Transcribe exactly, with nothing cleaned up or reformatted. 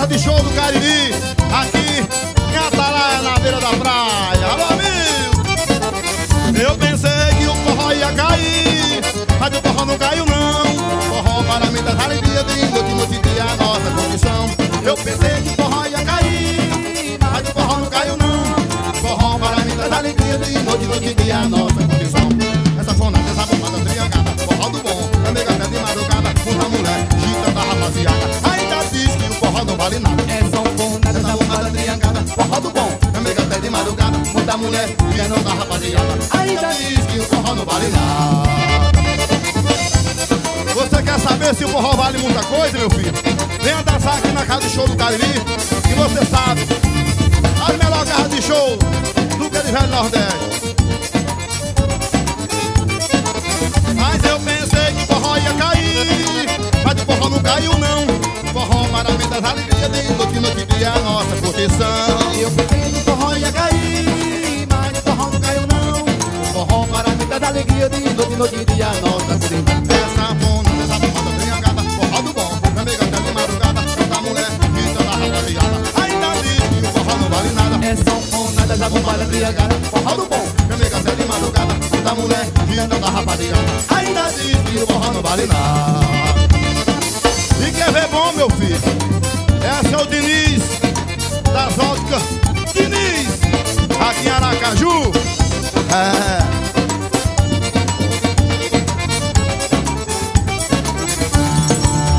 casa de show do Cariri, aqui em Atalaia, na beira da praia. Alô, amigo! Eu pensei que o forró ia cair, mas o forró não caiu não. Forró para mim das alegrias de noite, noite, dia, a nossa condição. Eu pensei que o forró ia cair, mas o forró não caiu não. Forró para mim das alegrias de noite, noite, dia, a nossa condição. Essa fonada, essa bombada triangada, forró do bom, é mega até de madrugada, muita mulher, gita da rapaziada. Ainda diz que o forró não vale nada. É sanfonada, essa bombada triangada, Forró do bom, é mega até de madrugada, muita mulher, gita da rapaziada. Ainda diz que o forró não vale nada. Você quer saber se o forró vale muita coisa, meu filho? Venha dançar aqui na casa de show do Cariri, que você sabe, a melhor casa de show do que de Velho Nordeste. Mas eu pensei que o forró ia cair, mas o forró não caiu não. Forró para mim das alegrias de noite, noite, dia, a nossa proteção. Eu pensei que o forró ia cair, mas o forró não caiu não. Forró para mim das alegrias de noite, noite, dia, a nossa proteção. Essa fona, essa bombada triangada, forró do bom, é mega até de madrugada, toda mulher, grita da rapaziada. Ainda diz que o forró não vale nada. É sanfonada, essa bombada triangada, Forró do bom, é mega até de madrugada, toda mulher, grita da rapaziada. Ainda diz que o forró não vale nada. E quer ver bom, meu filho? Esse é o Diniz, das óticas Diniz, aqui em Aracaju. É.